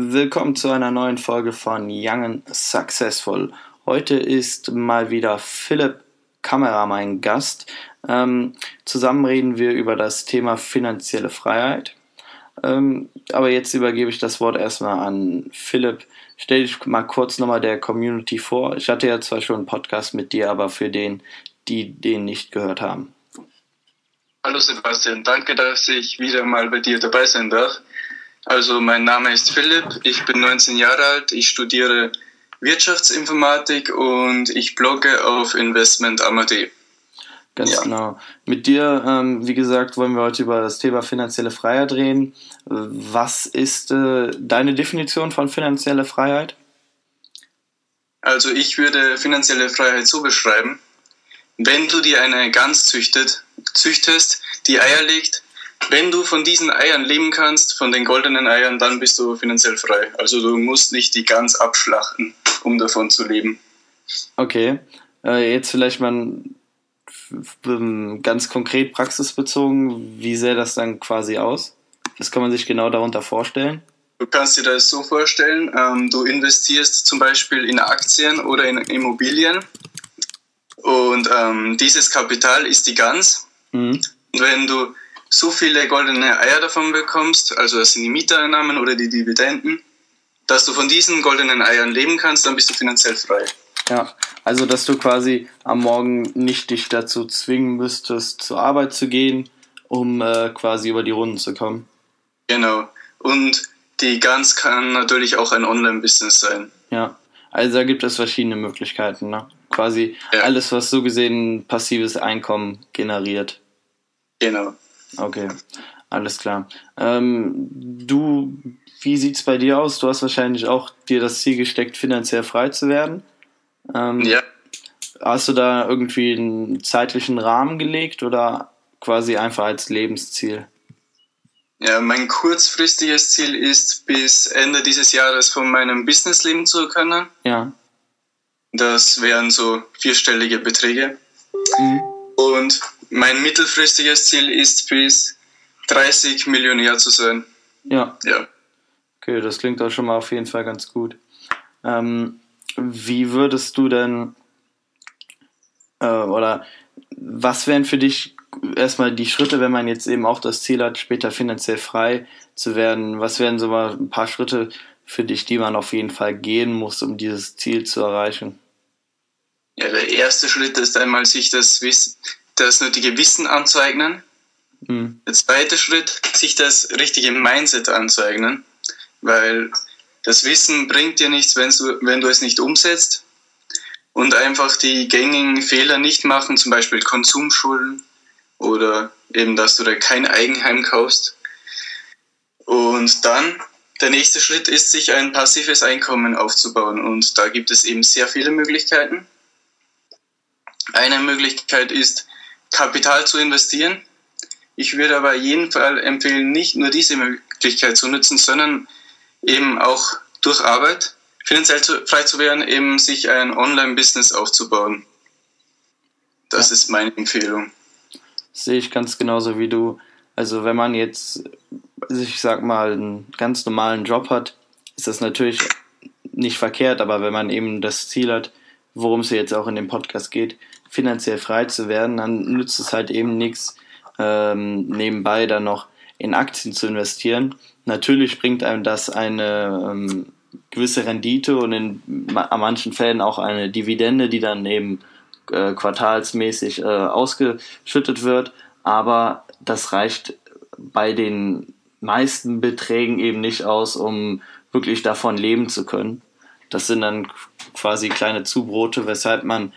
Willkommen zu einer neuen Folge von Young and Successful. Heute ist mal wieder Philipp Kammerer mein Gast. Zusammen reden wir über das Thema finanzielle Freiheit. Aber jetzt übergebe ich das Wort erstmal an Philipp. Stell dich mal kurz nochmal der Community vor. Ich hatte ja zwar schon einen Podcast mit dir, aber für die den nicht gehört haben. Hallo Sebastian, danke, dass ich wieder mal bei dir dabei sein darf. Also mein Name ist Philipp, ich bin 19 Jahre alt, ich studiere Wirtschaftsinformatik und ich blogge auf investment.de. Ganz genau. Mit dir, wie gesagt, wollen wir heute über das Thema finanzielle Freiheit reden. Was ist deine Definition von finanzieller Freiheit? Also ich würde finanzielle Freiheit so beschreiben: Wenn du dir eine Gans züchtest, die Eier legt, wenn du von diesen Eiern leben kannst, von den goldenen Eiern, dann bist du finanziell frei. Also du musst nicht die Gans abschlachten, um davon zu leben. Okay, jetzt vielleicht mal ganz konkret praxisbezogen, wie sähe das dann quasi aus? Was kann man sich genau darunter vorstellen? Du kannst dir das so vorstellen, du investierst zum Beispiel in Aktien oder in Immobilien und dieses Kapital ist die Gans. Und wenn du so viele goldene Eier davon bekommst, also das sind die Mieteinnahmen oder die Dividenden, dass du von diesen goldenen Eiern leben kannst, dann bist du finanziell frei. Ja, also dass du quasi am Morgen nicht dich dazu zwingen müsstest, zur Arbeit zu gehen, um quasi über die Runden zu kommen. Genau. Und die Gans kann natürlich auch ein Online-Business sein. Ja, also da gibt es verschiedene Möglichkeiten, ne? Quasi alles, was so gesehen passives Einkommen generiert. Genau. Okay, alles klar. Wie sieht's bei dir aus? Du hast wahrscheinlich auch dir das Ziel gesteckt, finanziell frei zu werden. Ja. Hast du da irgendwie einen zeitlichen Rahmen gelegt oder quasi einfach als Lebensziel? Ja, mein kurzfristiges Ziel ist, bis Ende dieses Jahres von meinem Business leben zu können. Ja. Das wären so 4-stellige Beträge. Und mein mittelfristiges Ziel ist, bis 30 Millionär zu sein. Ja. Ja. Okay, das klingt auch schon mal auf jeden Fall ganz gut. Wie würdest du denn oder was wären für dich erstmal die Schritte, wenn man jetzt eben auch das Ziel hat, später finanziell frei zu werden? Was wären so mal ein paar Schritte für dich, die man auf jeden Fall gehen muss, um dieses Ziel zu erreichen? Ja, der erste Schritt ist einmal, sich das nötige Wissen anzueignen. Der zweite Schritt, sich das richtige Mindset anzueignen, weil das Wissen bringt dir nichts, wenn du es nicht umsetzt. Und einfach die gängigen Fehler nicht machen, zum Beispiel Konsumschulden oder eben, dass du da kein Eigenheim kaufst. Und dann, der nächste Schritt ist, sich ein passives Einkommen aufzubauen. Und da gibt es eben sehr viele Möglichkeiten. Eine Möglichkeit ist, Kapital zu investieren. Ich würde aber jeden Fall empfehlen, nicht nur diese Möglichkeit zu nutzen, sondern eben auch durch Arbeit finanziell frei zu werden, eben sich ein Online-Business aufzubauen. Das ist meine Empfehlung. Das sehe ich ganz genauso wie du. Also wenn man jetzt, ich sag mal, einen ganz normalen Job hat, ist das natürlich nicht verkehrt, aber wenn man eben das Ziel hat, worum es jetzt auch in dem Podcast geht, finanziell frei zu werden, dann nützt es halt eben nichts, nebenbei dann noch in Aktien zu investieren. Natürlich bringt einem das eine gewisse Rendite und in manchen Fällen auch eine Dividende, die dann eben quartalsmäßig ausgeschüttet wird, aber das reicht bei den meisten Beträgen eben nicht aus, um wirklich davon leben zu können. Das sind dann quasi kleine Zubrote, weshalb man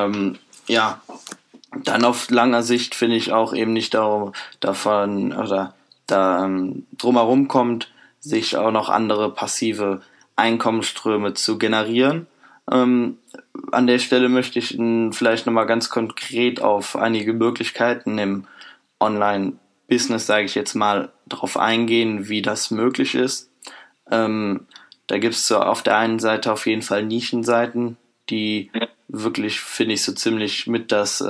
dann auf langer Sicht, finde ich, auch eben nicht davon oder drumherum kommt, sich auch noch andere passive Einkommensströme zu generieren. An der Stelle möchte ich vielleicht nochmal ganz konkret auf einige Möglichkeiten im Online-Business, sage ich jetzt mal, drauf eingehen, wie das möglich ist. Da gibt es so auf der einen Seite auf jeden Fall Nischenseiten, die wirklich, finde ich, so ziemlich mit das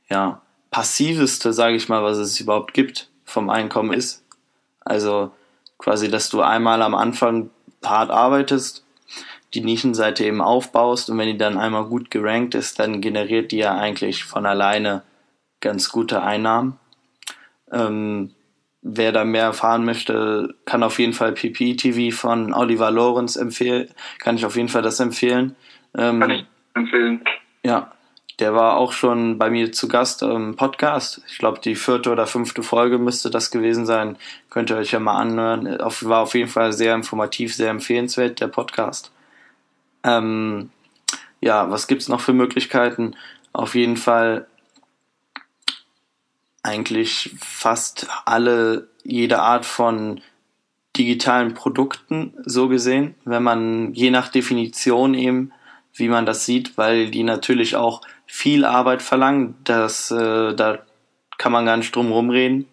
passiveste, sage ich mal, was es überhaupt gibt vom Einkommen ist. Also quasi, dass du einmal am Anfang hart arbeitest, die Nischenseite eben aufbaust und wenn die dann einmal gut gerankt ist, dann generiert die ja eigentlich von alleine ganz gute Einnahmen. Wer da mehr erfahren möchte, kann auf jeden Fall PPTV von Oliver Lorenz empfehlen. Kann ich auf jeden Fall das empfehlen. Kann ich empfehlen. Ja, der war auch schon bei mir zu Gast im Podcast. Ich glaube, die 4. oder 5. Folge müsste das gewesen sein. Könnt ihr euch ja mal anhören. War auf jeden Fall sehr informativ, sehr empfehlenswert, der Podcast. Ja, was gibt's noch für Möglichkeiten? Auf jeden Fall eigentlich fast jede Art von digitalen Produkten, so gesehen, wenn man je nach Definition eben, wie man das sieht, weil die natürlich auch viel Arbeit verlangen, da kann man gar nicht drum rumreden,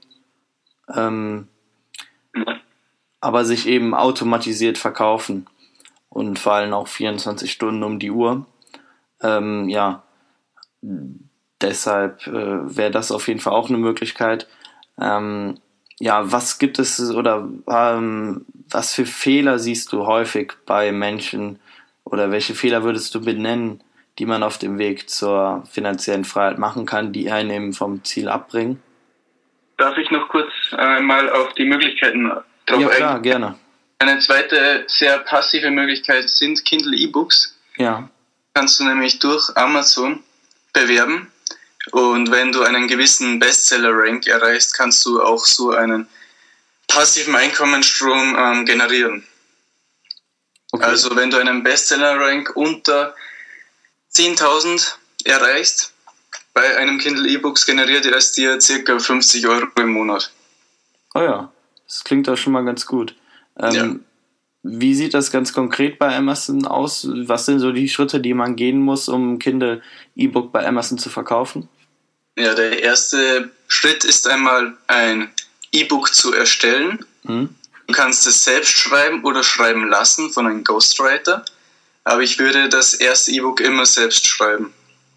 aber sich eben automatisiert verkaufen und vor allem auch 24 Stunden um die Uhr. Ja, deshalb wäre das auf jeden Fall auch eine Möglichkeit. Ja, was gibt es oder was für Fehler siehst du häufig bei Menschen oder welche Fehler würdest du benennen, die man auf dem Weg zur finanziellen Freiheit machen kann, die einen eben vom Ziel abbringen? Darf ich noch kurz mal auf die Möglichkeiten drauf eingehen? Ja, klar, gerne. Eine zweite sehr passive Möglichkeit sind Kindle E-Books. Ja. Kannst du nämlich durch Amazon bewerben. Und wenn du einen gewissen Bestseller-Rank erreichst, kannst du auch so einen passiven Einkommensstrom generieren. Okay. Also wenn du einen Bestseller-Rank unter 10.000 erreichst, bei einem Kindle E-Books generiert es dir ca. 50 Euro im Monat. Oh ja, das klingt doch schon mal ganz gut. Ja. Wie sieht das ganz konkret bei Amazon aus? Was sind so die Schritte, die man gehen muss, um ein Kindle E-Book bei Amazon zu verkaufen? Ja, der erste Schritt ist einmal ein E-Book zu erstellen. Du kannst es selbst schreiben oder schreiben lassen von einem Ghostwriter. Aber ich würde das erste E-Book immer selbst schreiben.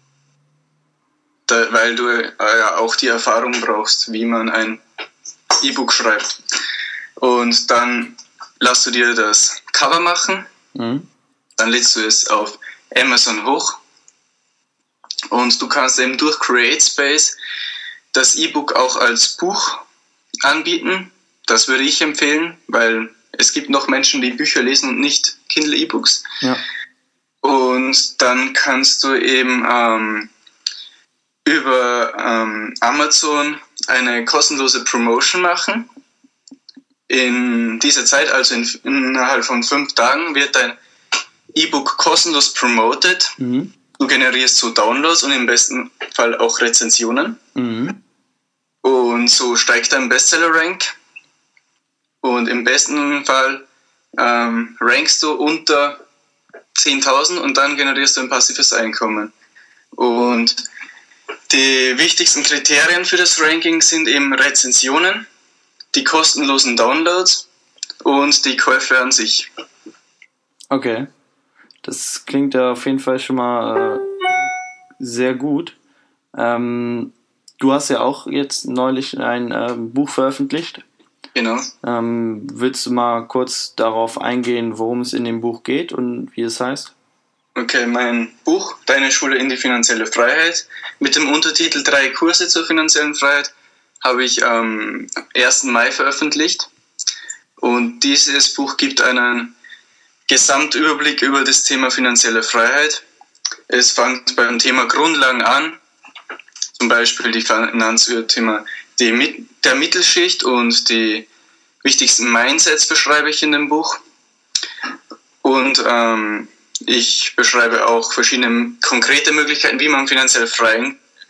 Weil du ja auch die Erfahrung brauchst, wie man ein E-Book schreibt. Und dann lässt du dir das Cover machen, dann lädst du es auf Amazon hoch und du kannst eben durch CreateSpace das E-Book auch als Buch anbieten. Das würde ich empfehlen, weil es gibt noch Menschen, die Bücher lesen und nicht Kindle E-Books. Ja. Und dann kannst du eben über Amazon eine kostenlose Promotion machen. In dieser Zeit, also innerhalb von 5 Tagen, wird dein E-Book kostenlos promoted. Du generierst so Downloads und im besten Fall auch Rezensionen. Und so steigt dein Bestseller-Rank. Und im besten Fall rankst du unter 10.000 und dann generierst du ein passives Einkommen. Und die wichtigsten Kriterien für das Ranking sind eben Rezensionen, die kostenlosen Downloads und die Käufe an sich. Okay, das klingt ja auf jeden Fall schon mal sehr gut. Du hast ja auch jetzt neulich ein Buch veröffentlicht. Genau. Willst du mal kurz darauf eingehen, worum es in dem Buch geht und wie es heißt? Okay, mein Buch Deine Schule in die finanzielle Freiheit mit dem Untertitel 3 Kurse zur finanziellen Freiheit habe ich am 1. Mai veröffentlicht. Und dieses Buch gibt einen Gesamtüberblick über das Thema finanzielle Freiheit. Es fängt beim Thema Grundlagen an, zum Beispiel die Finanzthema der Mittelschicht und die wichtigsten Mindsets beschreibe ich in dem Buch. Und ich beschreibe auch verschiedene konkrete Möglichkeiten, wie man finanziell frei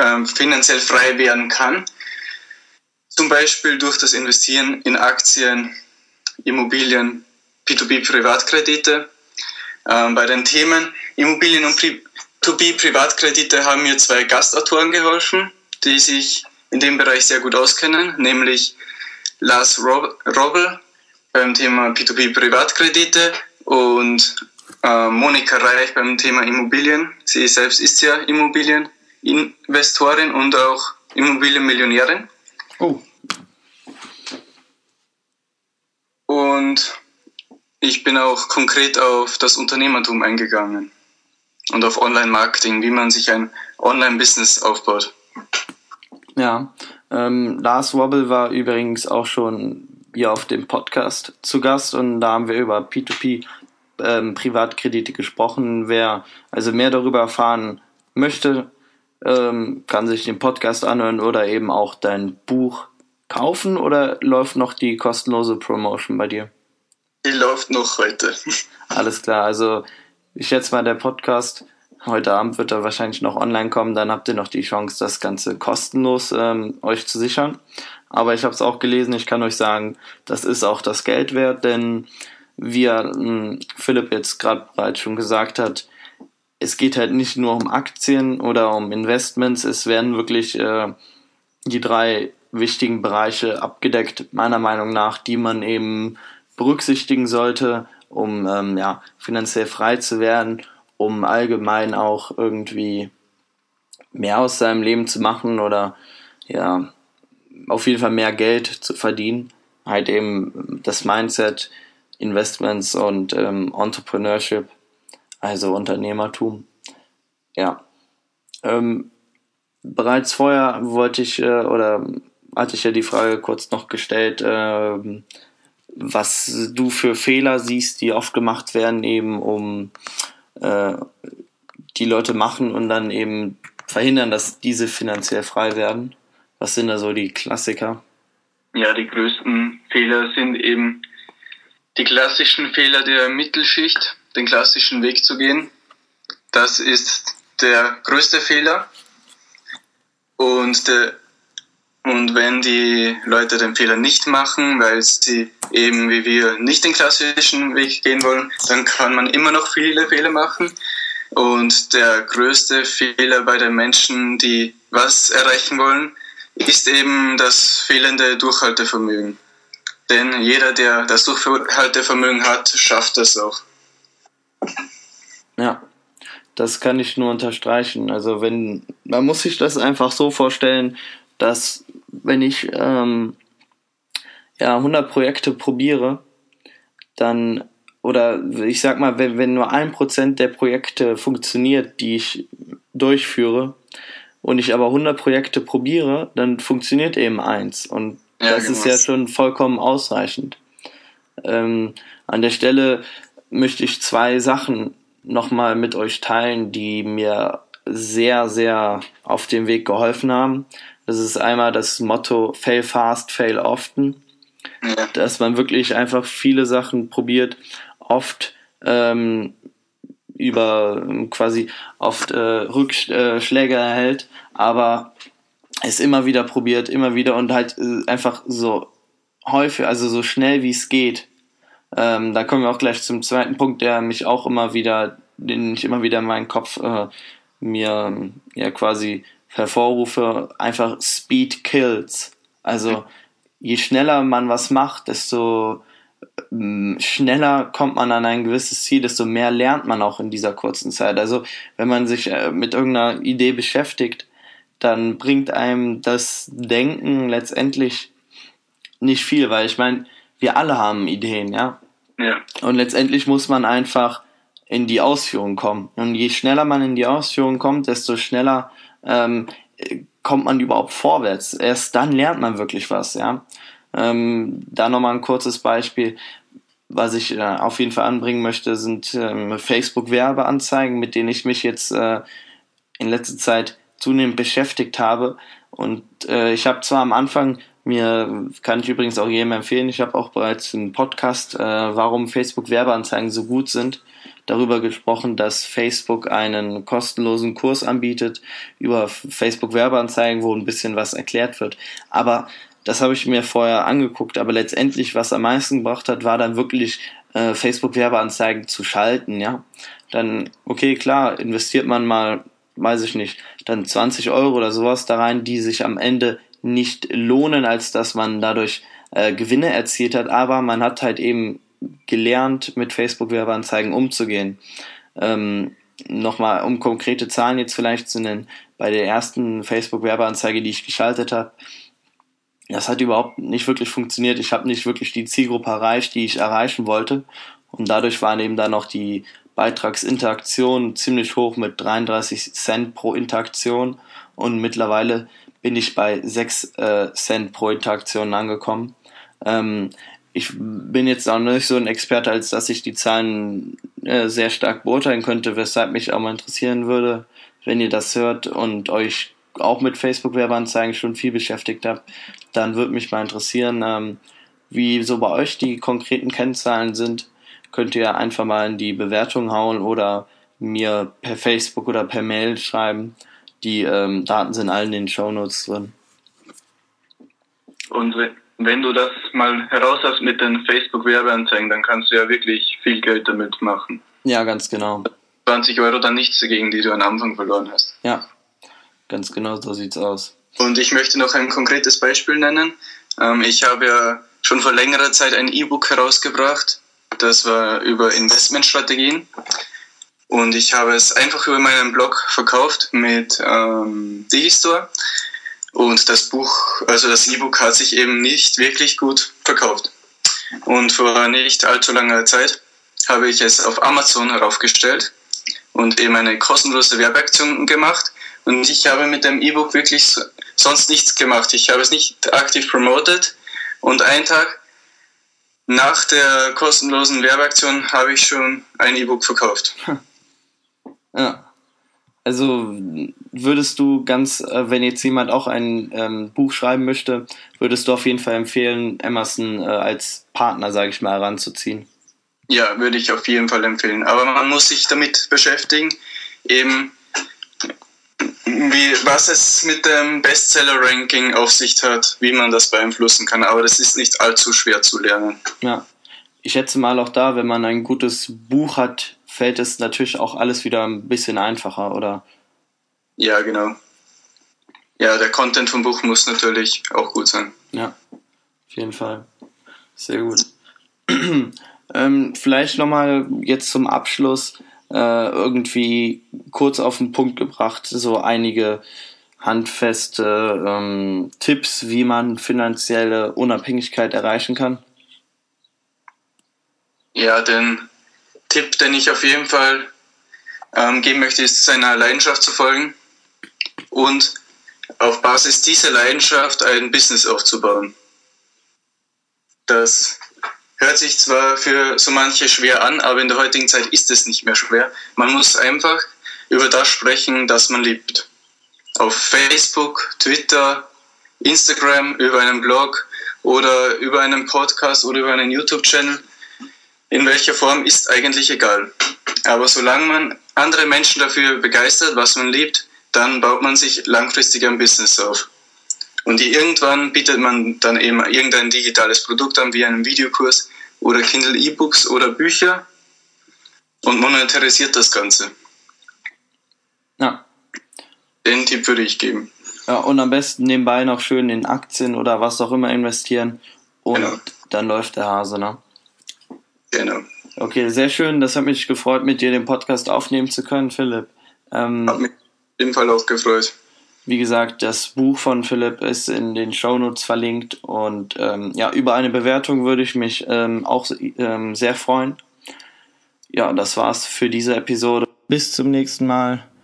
werden kann. Zum Beispiel durch das Investieren in Aktien, Immobilien, P2P-Privatkredite. Bei den Themen Immobilien und P2P-Privatkredite haben mir 2 Gastautoren geholfen, die sich in dem Bereich sehr gut auskennen, nämlich Lars Robel beim Thema P2P-Privatkredite und Monika Reich beim Thema Immobilien. Sie selbst ist ja Immobilieninvestorin und auch Immobilienmillionärin. Oh. Und ich bin auch konkret auf das Unternehmertum eingegangen und auf Online-Marketing, wie man sich ein Online-Business aufbaut. Ja, Lars Wobbel war übrigens auch schon hier auf dem Podcast zu Gast und da haben wir über P2P Privatkredite gesprochen. Wer also mehr darüber erfahren möchte, kann sich den Podcast anhören oder eben auch dein Buch kaufen, oder läuft noch die kostenlose Promotion bei dir? Die läuft noch heute. Alles klar, also ich schätze mal, der Podcast heute Abend wird er wahrscheinlich noch online kommen, dann habt ihr noch die Chance, das Ganze kostenlos euch zu sichern. Aber ich habe es auch gelesen, ich kann euch sagen, das ist auch das Geld wert, denn wie Philipp jetzt gerade bereits schon gesagt hat, es geht halt nicht nur um Aktien oder um Investments, es werden wirklich die 3 wichtigen Bereiche abgedeckt, meiner Meinung nach, die man eben berücksichtigen sollte, um finanziell frei zu werden, um allgemein auch irgendwie mehr aus seinem Leben zu machen oder ja, auf jeden Fall mehr Geld zu verdienen. Halt eben das Mindset, Investments und Entrepreneurship, also Unternehmertum. Ja. Bereits vorher hatte ich ja die Frage kurz noch gestellt, was du für Fehler siehst, die oft gemacht werden, eben um die Leute machen und dann eben verhindern, dass diese finanziell frei werden. Was sind da so die Klassiker? Ja, die größten Fehler sind eben die klassischen Fehler der Mittelschicht, den klassischen Weg zu gehen. Das ist der größte Fehler. Und wenn die Leute den Fehler nicht machen, weil sie eben wie wir nicht den klassischen Weg gehen wollen, dann kann man immer noch viele Fehler machen. Und der größte Fehler bei den Menschen, die was erreichen wollen, ist eben das fehlende Durchhaltevermögen. Denn jeder, der das Durchhaltevermögen hat, schafft das auch. Ja, das kann ich nur unterstreichen. Also man muss sich das einfach so vorstellen, dass wenn ich 100 Projekte probiere, dann, oder ich sag mal, wenn nur 1% der Projekte funktioniert, die ich durchführe, und ich aber 100 Projekte probiere, dann funktioniert eben 1. Und das ist ja schon vollkommen ausreichend. An der Stelle möchte ich 2 Sachen nochmal mit euch teilen, die mir sehr, sehr auf dem Weg geholfen haben. Das ist einmal das Motto Fail fast, fail often. Ja. Dass man wirklich einfach viele Sachen probiert, oft Rückschläge erhält, aber es immer wieder probiert, immer wieder und halt einfach so häufig, also so schnell wie es geht. Da kommen wir auch gleich zum zweiten Punkt, den ich immer wieder in meinen Kopf mir quasi hervorrufe, einfach Speed kills. Also je schneller man was macht, desto schneller kommt man an ein gewisses Ziel, desto mehr lernt man auch in dieser kurzen Zeit. Also wenn man sich mit irgendeiner Idee beschäftigt, dann bringt einem das Denken letztendlich nicht viel, weil ich meine, wir alle haben Ideen, ja? Ja. Und letztendlich muss man einfach in die Ausführung kommen. Und je schneller man in die Ausführung kommt, desto schneller kommt man überhaupt vorwärts. Erst dann lernt man wirklich was, ja. Da nochmal ein kurzes Beispiel. Was ich auf jeden Fall anbringen möchte, sind Facebook-Werbeanzeigen, mit denen ich mich jetzt in letzter Zeit zunehmend beschäftigt habe. Und ich habe zwar am Anfang, kann ich übrigens auch jedem empfehlen, ich habe auch bereits einen Podcast, warum Facebook-Werbeanzeigen so gut sind, darüber gesprochen, dass Facebook einen kostenlosen Kurs anbietet über Facebook-Werbeanzeigen, wo ein bisschen was erklärt wird. Aber das habe ich mir vorher angeguckt, aber letztendlich, was am meisten gebracht hat, war dann wirklich Facebook-Werbeanzeigen zu schalten, ja. Dann, okay, klar, investiert man mal, weiß ich nicht, dann 20 Euro oder sowas da rein, die sich am Ende nicht lohnen, als dass man dadurch Gewinne erzielt hat, aber man hat halt eben gelernt, mit Facebook-Werbeanzeigen umzugehen. Nochmal, um konkrete Zahlen jetzt vielleicht zu nennen, bei der ersten Facebook-Werbeanzeige, die ich geschaltet habe, das hat überhaupt nicht wirklich funktioniert. Ich habe nicht wirklich die Zielgruppe erreicht, die ich erreichen wollte. Und dadurch waren eben dann noch die Beitragsinteraktionen ziemlich hoch mit 33 Cent pro Interaktion. Und mittlerweile bin ich bei 6 Cent pro Interaktion angekommen. Ich bin jetzt auch nicht so ein Experte, als dass ich die Zahlen sehr stark beurteilen könnte, weshalb mich auch mal interessieren würde, wenn ihr das hört und euch auch mit Facebook-Werbeanzeigen schon viel beschäftigt habt, dann würde mich mal interessieren, wie so bei euch die konkreten Kennzahlen sind. Könnt ihr einfach mal in die Bewertung hauen oder mir per Facebook oder per Mail schreiben. Die Daten sind allen in den Shownotes drin. Und wenn du das mal heraus hast mit den Facebook-Werbeanzeigen, dann kannst du ja wirklich viel Geld damit machen. Ja, ganz genau. 20 Euro dann nichts dagegen, die du am Anfang verloren hast. Ja, ganz genau, so sieht's aus. Und ich möchte noch ein konkretes Beispiel nennen. Ich habe ja schon vor längerer Zeit ein E-Book herausgebracht. Das war über Investmentstrategien. Und ich habe es einfach über meinen Blog verkauft mit Digistore. Und das E-Book hat sich eben nicht wirklich gut verkauft. Und vor nicht allzu langer Zeit habe ich es auf Amazon heraufgestellt und eben eine kostenlose Werbeaktion gemacht. Und ich habe mit dem E-Book wirklich sonst nichts gemacht. Ich habe es nicht aktiv promotet. Und einen Tag nach der kostenlosen Werbeaktion habe ich schon ein E-Book verkauft. Ja. Also würdest du wenn jetzt jemand auch ein Buch schreiben möchte, würdest du auf jeden Fall empfehlen, Amazon als Partner, sage ich mal, heranzuziehen? Ja, würde ich auf jeden Fall empfehlen. Aber man muss sich damit beschäftigen, eben was es mit dem Bestseller-Ranking auf sich hat, wie man das beeinflussen kann. Aber das ist nicht allzu schwer zu lernen. Ja, ich schätze mal auch da, wenn man ein gutes Buch hat, fällt es natürlich auch alles wieder ein bisschen einfacher, oder? Ja, genau. Ja, der Content vom Buch muss natürlich auch gut sein. Ja, auf jeden Fall. Sehr gut. Vielleicht nochmal jetzt zum Abschluss irgendwie kurz auf den Punkt gebracht, so einige handfeste Tipps, wie man finanzielle Unabhängigkeit erreichen kann. Ja, den Tipp, den ich auf jeden Fall geben möchte, ist, seiner Leidenschaft zu folgen und auf Basis dieser Leidenschaft ein Business aufzubauen. Das hört sich zwar für so manche schwer an, aber in der heutigen Zeit ist es nicht mehr schwer. Man muss einfach über das sprechen, das man liebt. Auf Facebook, Twitter, Instagram, über einen Blog oder über einen Podcast oder über einen YouTube-Channel. In welcher Form ist eigentlich egal. Aber solange man andere Menschen dafür begeistert, was man liebt, dann baut man sich langfristig ein Business auf. Und irgendwann bietet man dann eben irgendein digitales Produkt an, wie einen Videokurs oder Kindle E-Books oder Bücher und monetarisiert das Ganze. Ja. Den Tipp würde ich geben. Ja, und am besten nebenbei noch schön in Aktien oder was auch immer investieren und genau. Dann läuft der Hase, ne? Genau. Okay, sehr schön. Das hat mich gefreut, mit dir den Podcast aufnehmen zu können, Philipp. Hat mich auf jeden Fall auch gefreut. Wie gesagt, das Buch von Philipp ist in den Shownotes verlinkt und über eine Bewertung würde ich mich auch sehr freuen. Ja, das war's für diese Episode. Bis zum nächsten Mal.